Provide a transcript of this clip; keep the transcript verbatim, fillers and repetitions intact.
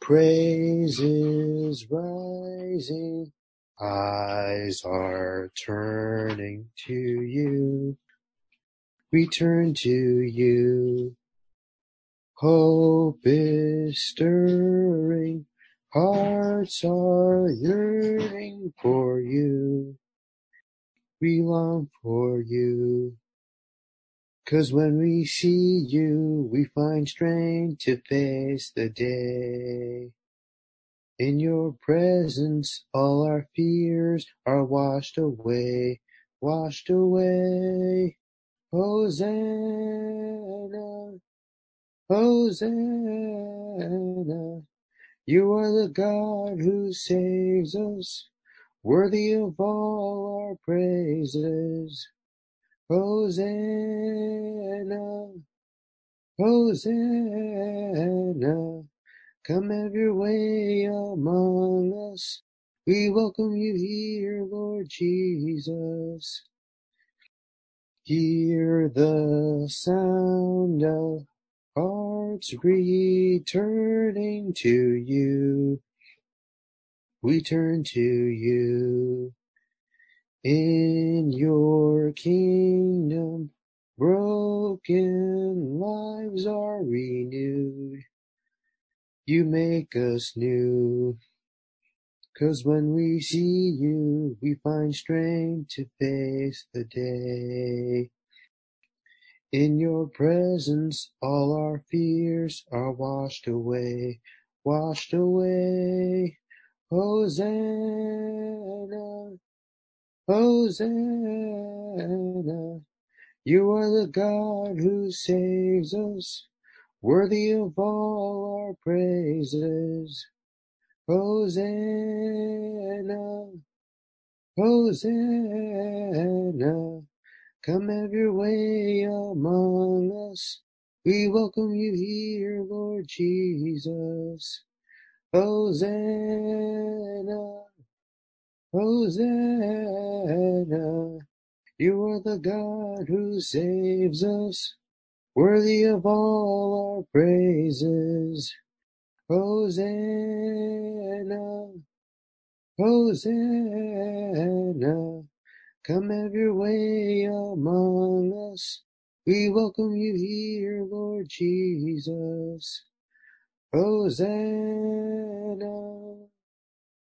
praises rising, eyes are turning to you. We turn to you. Hope is stirring, hearts are yearning for you. We long for you. 'Cause when we see you, we find strength to face the day. In your presence, all our fears are washed away, washed away. Hosanna, Hosanna. You are the God who saves us, worthy of all our praises. Hosanna, Hosanna, come have your way among us. We welcome you here, Lord Jesus. Hear the sound of hearts returning to you. We turn to you. In your kingdom, broken lives are renewed. You make us new. 'Cause when we see you, we find strength to face the day. In your presence, all our fears are washed away, washed away. Hosanna, Hosanna. You are the God who saves us, worthy of all our praises. Hosanna, Hosanna. Come have your way among us. We welcome you here, Lord Jesus. Hosanna, Hosanna. You are the God who saves us, worthy of all our praises. Hosanna, Hosanna. Come have your way among us. We welcome you here, Lord Jesus. Hosanna.